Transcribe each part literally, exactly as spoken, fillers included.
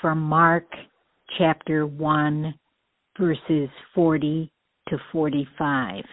from Mark chapter one, verses forty to forty-five.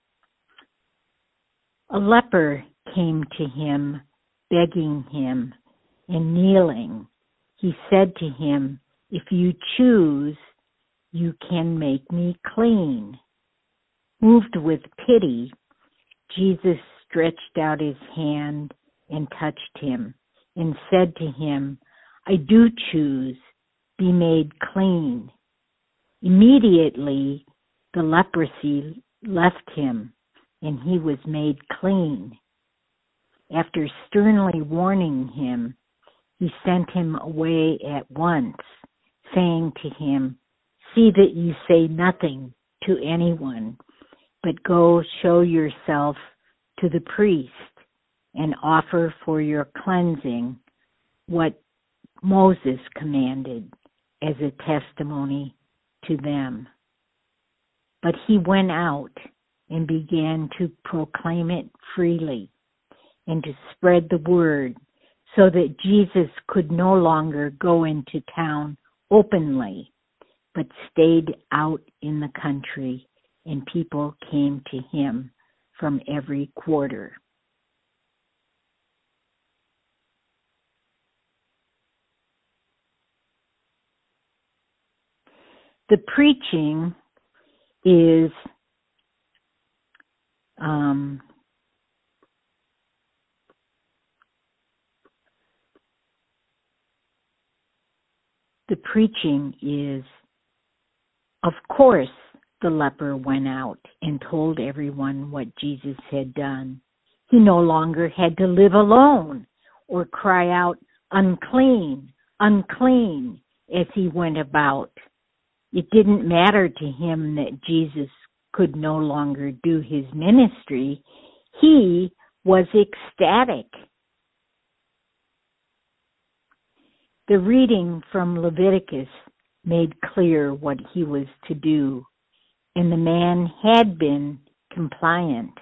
A leper came to him, begging him, and kneeling. He said to him, "If you choose, you can make me clean." Moved with pity, Jesus stretched out his hand and touched him, and said to him, "I do choose, be made clean." Immediately the leprosy left him, and he was made clean. After sternly warning him, he sent him away at once, saying to him, "See that you say nothing to anyone, but go show yourself to the priest and offer for your cleansing what Moses commanded as a testimony to them." But he went out and began to proclaim it freely and to spread the word, so that Jesus could no longer go into town openly, but stayed out in the country, and people came to him from every quarter. The preaching is um, the preaching is, of course, the leper went out and told everyone what Jesus had done. He no longer had to live alone or cry out, "Unclean, unclean," as he went about. It didn't matter to him that Jesus could no longer do his ministry. He was ecstatic. The reading from Leviticus made clear what he was to do, and the man had been compliant.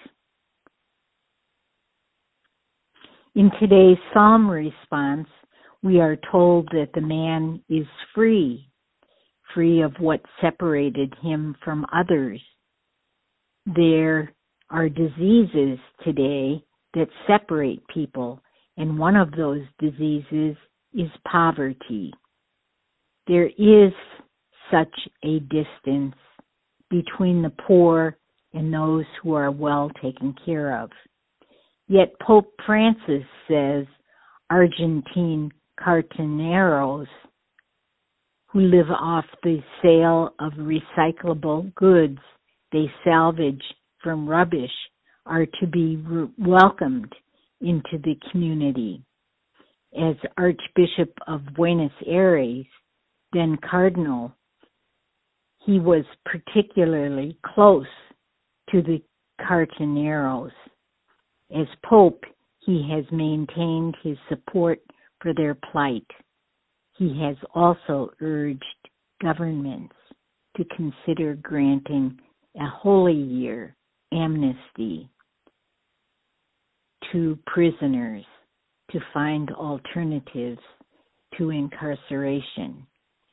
In today's psalm response, we are told that the man is free, free of what separated him from others. There are diseases today that separate people, and one of those diseases is poverty. There is such a distance between the poor and those who are well taken care of. Yet Pope Francis says Argentine cartoneros, who live off the sale of recyclable goods they salvage from rubbish, are to be re- welcomed into the community. As Archbishop of Buenos Aires, then Cardinal, he was particularly close to the cartoneros. As Pope, he has maintained his support for their plight. He has also urged governments to consider granting a Holy Year amnesty to prisoners to find alternatives to incarceration.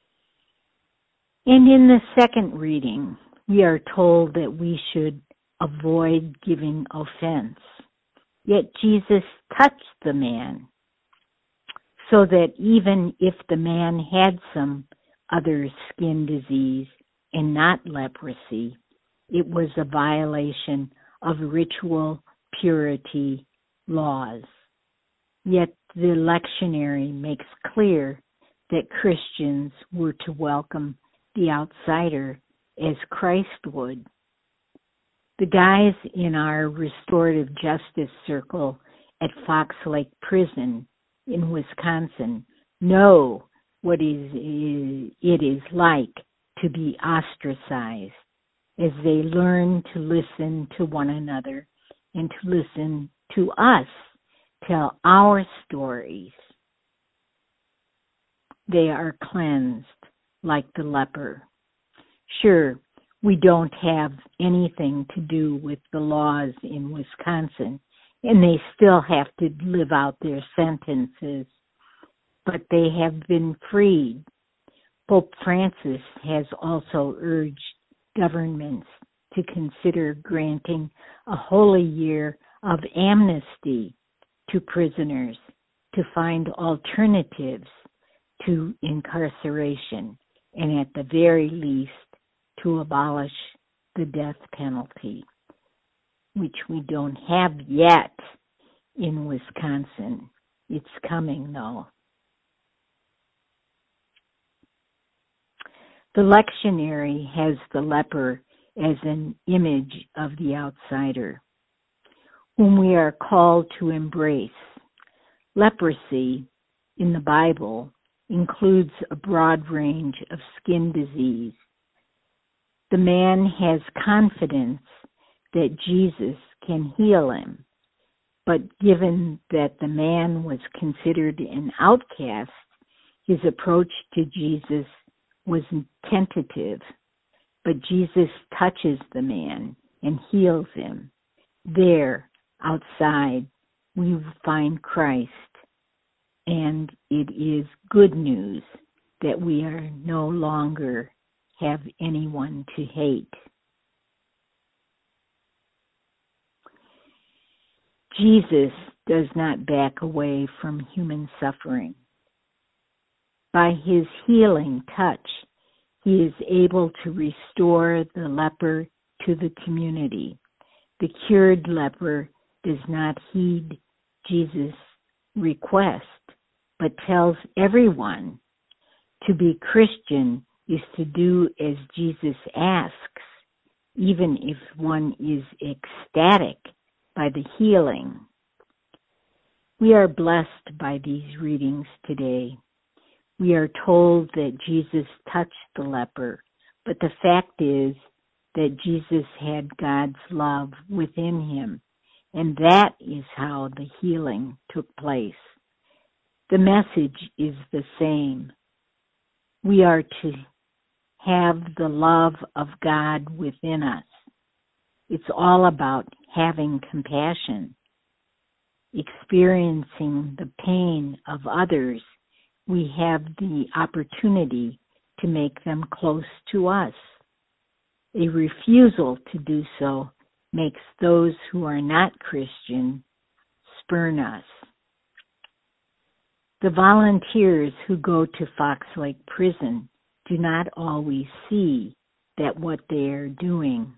And in the second reading, we are told that we should avoid giving offense. Yet Jesus touched the man, so that even if the man had some other skin disease and not leprosy, it was a violation of ritual purity laws. Yet the lectionary makes clear that Christians were to welcome the outsider as Christ would. The guys in our restorative justice circle at Fox Lake Prison in Wisconsin know what is, it is like to be ostracized, as they learn to listen to one another and to listen to us tell our stories. They are cleansed like the leper. Sure, we don't have anything to do with the laws in Wisconsin, and they still have to live out their sentences, but they have been freed Pope Francis has also urged governments to consider granting a holy year of amnesty to prisoners to find alternatives to incarceration, and at the very least to abolish the death penalty, which we don't have yet in Wisconsin. It's coming, though. The lectionary has the leper as an image of the outsider, whom we are called to embrace. Leprosy in the Bible includes a broad range of skin disease. The man has confidence that Jesus can heal him, but given that the man was considered an outcast, his approach to Jesus was tentative. But Jesus touches the man and heals him. There, outside, we find Christ, and it is good news that we are no longer have anyone to hate. Jesus does not back away from human suffering. By his healing touch, he is able to restore the leper to the community. The cured leper does not heed Jesus' request, but tells everyone to be Christian is to do as Jesus asks, even if one is ecstatic by the healing. We are blessed by these readings today. We are told that Jesus touched the leper, but the fact is that Jesus had God's love within him, and that is how the healing took place. The message is the same. We are to have the love of God within us. It's all about having compassion, experiencing the pain of others. We have the opportunity to make them close to us. A refusal to do so makes those who are not Christian spurn us. The volunteers who go to Fox Lake Prison do not always see that what they are doing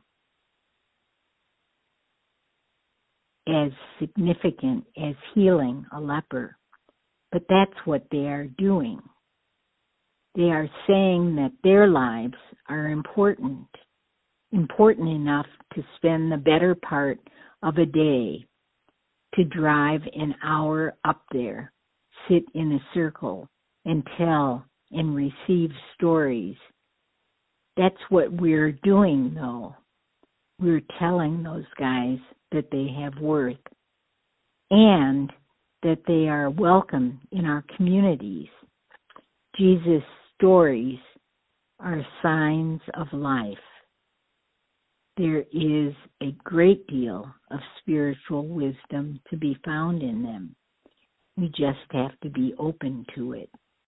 as significant as healing a leper. But that's what they are doing. They are saying that their lives are important, important enough to spend the better part of a day, to drive an hour up there, sit in a circle, and tell and receive stories. That's what we're doing, though. We're telling those guys that they have worth and that they are welcome in our communities. Jesus' stories are signs of life. There is a great deal of spiritual wisdom to be found in them. We just have to be open to it.